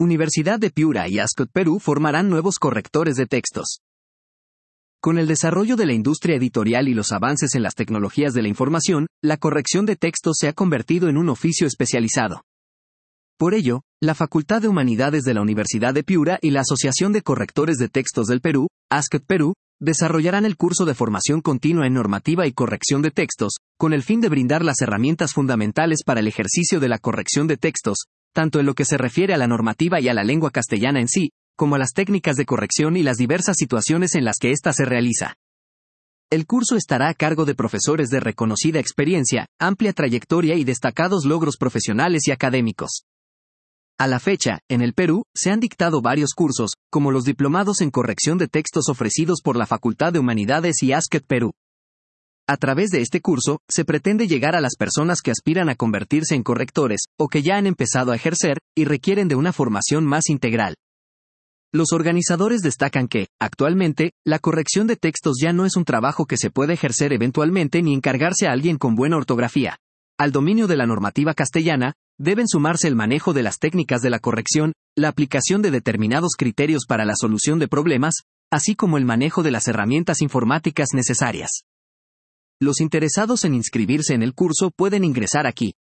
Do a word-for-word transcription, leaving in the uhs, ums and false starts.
Universidad de Piura y Ascot Perú formarán nuevos correctores de textos. Con el desarrollo de la industria editorial y los avances en las tecnologías de la información, la corrección de textos se ha convertido en un oficio especializado. Por ello, la Facultad de Humanidades de la Universidad de Piura y la Asociación de Correctores de Textos del Perú, Ascot Perú, desarrollarán el curso de formación continua en normativa y corrección de textos, con el fin de brindar las herramientas fundamentales para el ejercicio de la corrección de textos, tanto en lo que se refiere a la normativa y a la lengua castellana en sí, como a las técnicas de corrección y las diversas situaciones en las que ésta se realiza. El curso estará a cargo de profesores de reconocida experiencia, amplia trayectoria y destacados logros profesionales y académicos. A la fecha, en el Perú, se han dictado varios cursos, como los diplomados en corrección de textos ofrecidos por la Facultad de Humanidades y Ascot Perú. A través de este curso, se pretende llegar a las personas que aspiran a convertirse en correctores, o que ya han empezado a ejercer, y requieren de una formación más integral. Los organizadores destacan que, actualmente, la corrección de textos ya no es un trabajo que se puede ejercer eventualmente ni encargarse a alguien con buena ortografía. Al dominio de la normativa castellana, deben sumarse el manejo de las técnicas de la corrección, la aplicación de determinados criterios para la solución de problemas, así como el manejo de las herramientas informáticas necesarias. Los interesados en inscribirse en el curso pueden ingresar aquí,